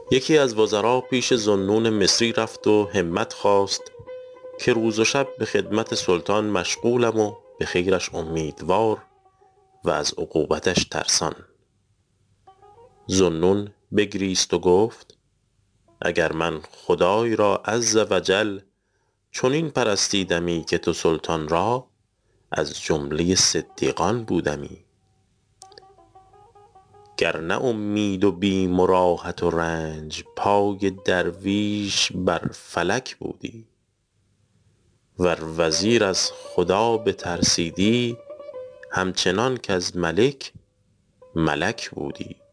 یکی از وزرا پیش ذوالنون مصری رفت و همت خواست که روز و شب به خدمت سلطان مشغولم و به خیرش امیدوار و از عقوبتش ترسان. ذوالنون بگریست و گفت: اگر من خدای را عز و جل چنین پرستیدمی که تو سلطان را، از جمله صدیقان بودمی. گر نه امید و بیم و راحت و رنج، پای درویش بر فلک بودی. ور وزیر از خدا بترسیدی، همچنان کز ملک ملک بودی.